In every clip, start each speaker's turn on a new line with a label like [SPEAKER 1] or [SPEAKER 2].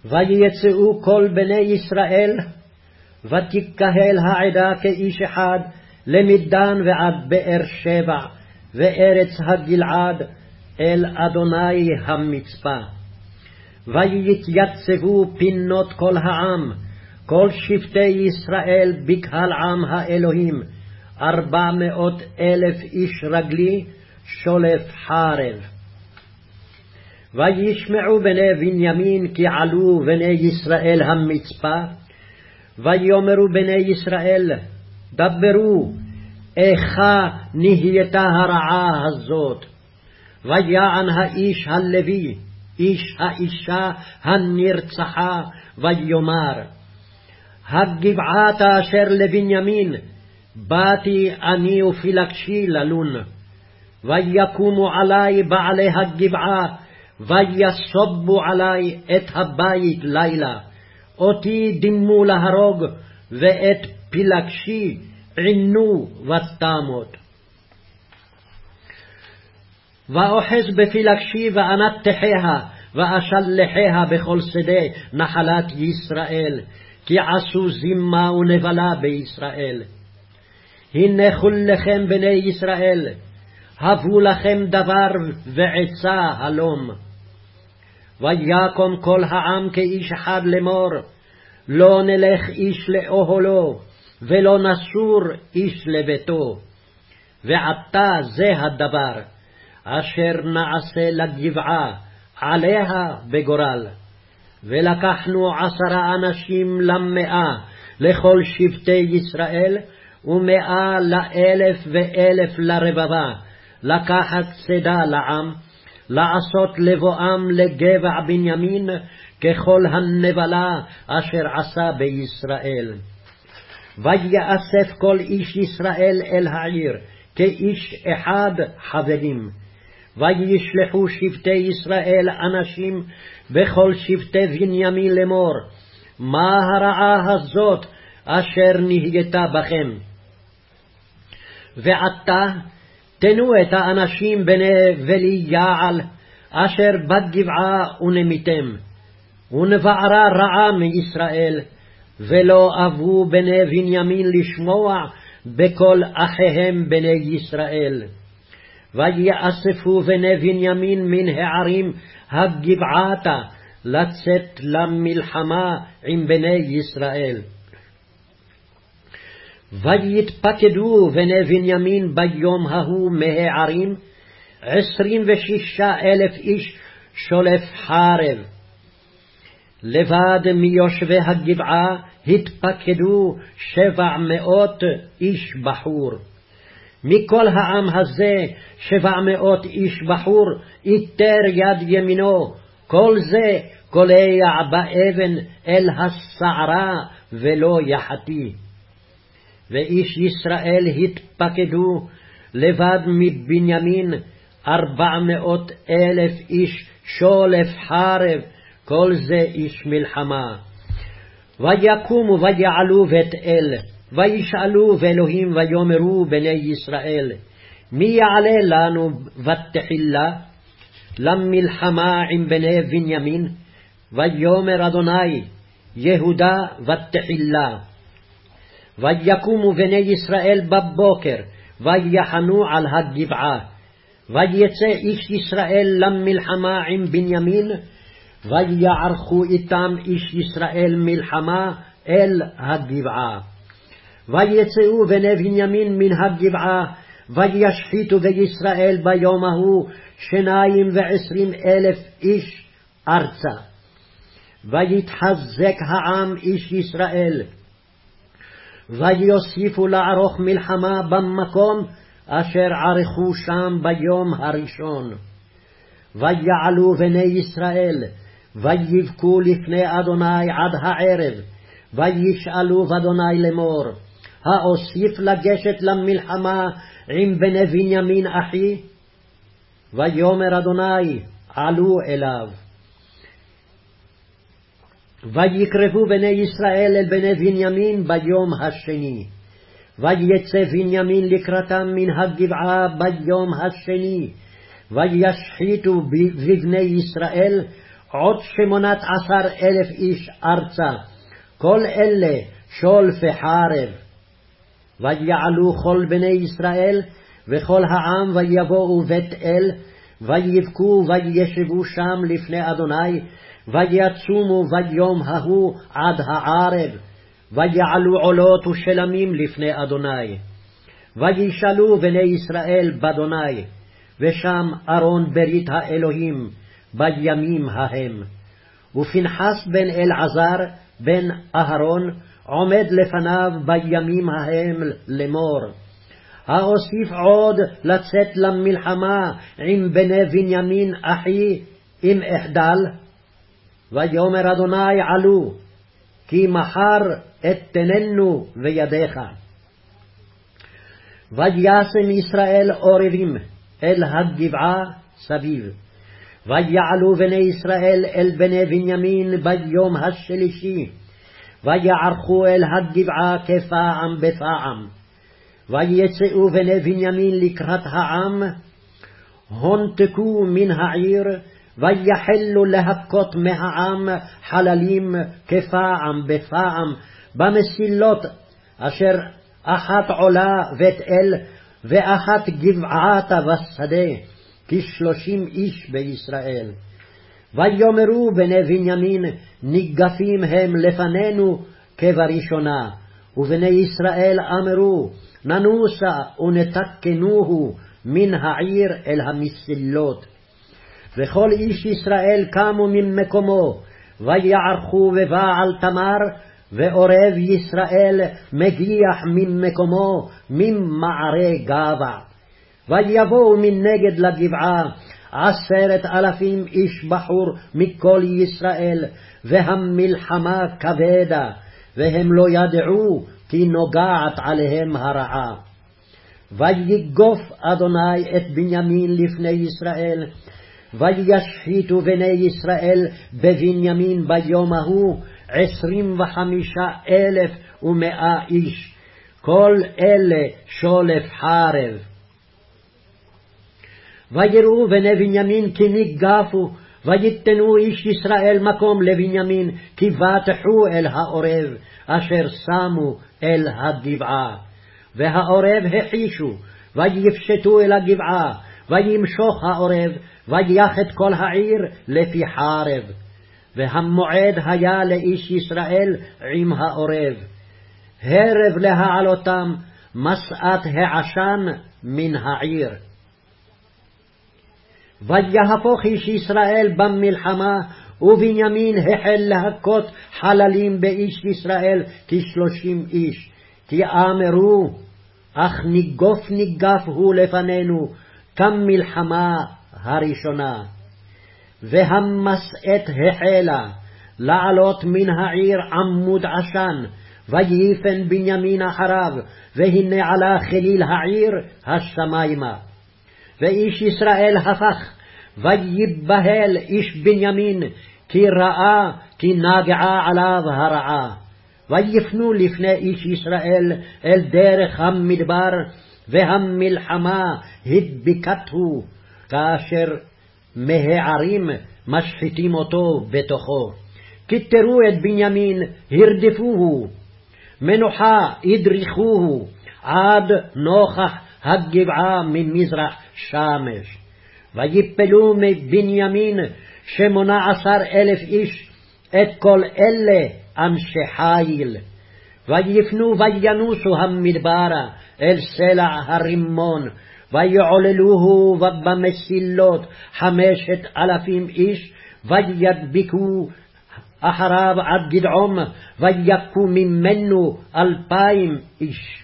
[SPEAKER 1] ויצאו כל בני ישראל, ותקהל העדה כאיש אחד, למדן ועד באר שבע, וארץ הגלעד, אל אדוני המצפה. ויתייצבו פינות כל העם, כל שבטי ישראל בקהל עם האלוהים, 400,000 איש רגלי, שולף חרב. וישמעו בני בנימין כי עלו בני ישראל המצפה, ויאמרו בני ישראל, דברו, איכה נהייתה הרעה הזאת. ויען האיש הלוי, איש האישה הנרצחה, ויאמר, הגבעת אשר לבנימין, באתי אני ופילגשי ללון. ויקומו עלי בעלי הגבעה, ויסובו עלי את הבית לילה. אותי דימו להרוג, ואת פילגשי עינו ותמות. ואוחז בפילגשי ואנתחיה, ואשלחיה בכל שדה נחלת ישראל, כי עשו זימה ונבלה בישראל. הנה כולכם בני ישראל, הבו לכם דבר ועצה הלום. ויקום כל העם כאיש אחד לאמור, לא נלך איש לאוהלו, ולא נסור איש לביתו. ועתה זה הדבר, אשר נעשה לגבעה, עליה בגורל. ולקחנו 10 אנשים ל100 לכל שבטי ישראל, ו100 ל1000 ו1000 לרבבה, לקחת צידה לעם, לעשות לבואם לגבע בנימין, ככל הנבלה אשר עשה בישראל. ויאסף כל איש ישראל אל העיר, כאיש אחד חברים. וישלחו שבטי ישראל אנשים בכל שבטי בנימין לאמור, מה הרעה הזאת אשר נהייתה בכם? ועתה תנו את האנשים בני בליעל אשר בגבעה ונמיתם, ונבערה רעה מישראל, ולא אבו בני בנימין לשמוע בכל אחיהם בני ישראל. ויאספו בני בנימין מן הערים הגבעתה לצאת למלחמה עם בני ישראל. ויתפקדו בני בנימין ביום ההוא מהערים 26,000 איש שולף חרב. לבד מיושבי הגבעה התפקדו 700 איש בחור. מכל העם הזה 700 איש בחור איתר יד ימינו, כל זה קולע באבן אל הסערה ולא יחתי. ואיש ישראל התפקדו לבד מבנימין 400,000 איש שולף חרב, כל זה איש מלחמה. ויקומו ויעלו בית אל, וישאלו באלוהים ויאמרו בני ישראל, מי יעלה לנו ותחילה למלחמה עם בני בנימין? ויאמר אדוני, יהודה ותחילה. ויקומו בני ישראל בבוקר, ויחנו על הגבעה. ויצא איש ישראל למלחמה עם בנימין, ויערכו איתם איש ישראל מלחמה אל הגבעה. ויצאו בני בנימין מן הגבעה, וישחיתו בישראל ביום ההוא 22,000 איש ארצה. ויתחזק העם איש ישראל, ויוסיפו לערוך מלחמה במקום אשר ערכו שם ביום הראשון. ויעלו בני ישראל, ויבכו לפני אדוני עד הערב, וישאלו באדוני לאמור, האוסיף לגשת למלחמה עם בני בנימין אחי? ויאמר אדוני, עלו אליו. ויקרבו בני ישראל אל בני בנימין ביום השני. ויצא בנימין לקראתם מן הגבעה ביום השני, וישחיתו בבני ישראל עוד 18,000 איש ארצה, כל אלה שולפי חרב. ויעלו כל בני ישראל וכל העם ויבואו בית אל, ויבכו וישבו שם לפני אדוני, ויצומו ביום ההוא עד הערב, ויעלו עולות ושלמים לפני אדוני. וישאלו בני ישראל באדוני, ושם ארון ברית האלוהים בימים ההם. ופנחס בן אלעזר בן אהרון עומד לפניו בימים ההם לאמור, האוסיף עוד לצאת למלחמה עם בני בנימין אחי אם אחדל? ויאמר אדוני עלו, כי מחר אתננו בידיך. וישם ישראל עורבים אל הגבעה סביב. ויעלו בני ישראל אל בני בנימין ביום השלישי, ויערכו אל הגבעה כפעם בפעם. ויצאו בני בנימין לקראת העם, הונתקו מן העיר, ויחלו להכות מהעם חללים כפעם בפעם במסילות, אשר אחת עולה בית אל, ואחת גבעתה בשדה, 30 איש בישראל. ויאמרו בני בנימין, ניגפים הם לפנינו כבראשונה. ובני ישראל אמרו, ננוסה ונתקנוהו מן העיר אל המסילות. וכל איש ישראל קמו ממקומו, ויערכו בבעל תמר, ועורב ישראל מגיח ממקומו ממערי גבע. ויבואו מנגד לגבעה 10,000 איש בחור מכל ישראל, והמלחמה כבדה, והם לא ידעו כי נוגעת עליהם הרעה. ויגוף אדוני את בנימין לפני ישראל, וישחיתו בני ישראל בבנימין ביום ההוא 25,100 איש, כל אלה שולף חרב. ויראו בני בנימין כי ניגפו, ויתנו איש ישראל מקום לבנימין, כי בטחו אל העורב אשר שמו אל הגבעה. והעורב החישו, ויפשטו אל הגבעה, וימשוך העורב, ויח את כל העיר לפי חרב. והמועד היה לאיש ישראל עם העורב, הרב להעלותם, מסעת העשן מן העיר. ויהפוך איש ישראל במלחמה, ובנימין החל להכות חללים באיש ישראל 30 איש, כי אמרו, אך ניגף הוא לפנינו כמלחמה הראשונה. והמסעת החלה לעלות מן העיר עמוד עשן, ויפן בנימין אחריו, והנה עלה חליל העיר השמיימה. ואיש ישראל הפך, ויבהל איש בנימין, כי ראה כי נגעה עליו הרעה. ויפנו לפני איש ישראל אל דרך המדבר, והמלחמה הדביקתו, כאשר מהערים משחיתים אותו בתוכו. כתרו את בנימין, הרדפוהו, מנוחה הדריכוהו, עד נוכח הגבעה ממזרח שמש. ויפלו מבנימין 18,000 איש, את כל אלה אנשי חיל. ויפנו וינוסו המדברה אל סלע הרימון, ויעוללוהו במסילות 5,000 איש, וידביקו אחריו עד גדעום, ויכו ממנו 2,000 איש.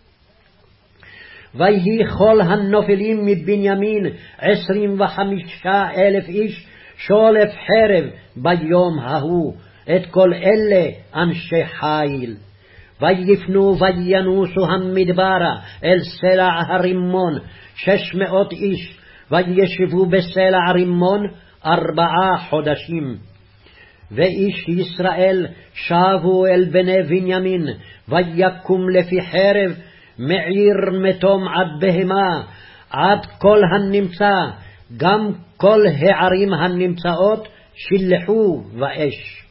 [SPEAKER 1] ויהי כל הנופלים מבנימין 25,000 איש, שולף חרב ביום ההוא, את כל אלה אנשי חיל. ויפנו וינוסו המדברה אל סלע הרימון 600 איש, וישבו בסלע הרימון 4 חודשים. ואיש ישראל שבו אל בני בנימין, ויקום לפי חרב מעיר מתום עד בהמה, עד כל הנמצא, גם כל הערים הנמצאות שלחו באש.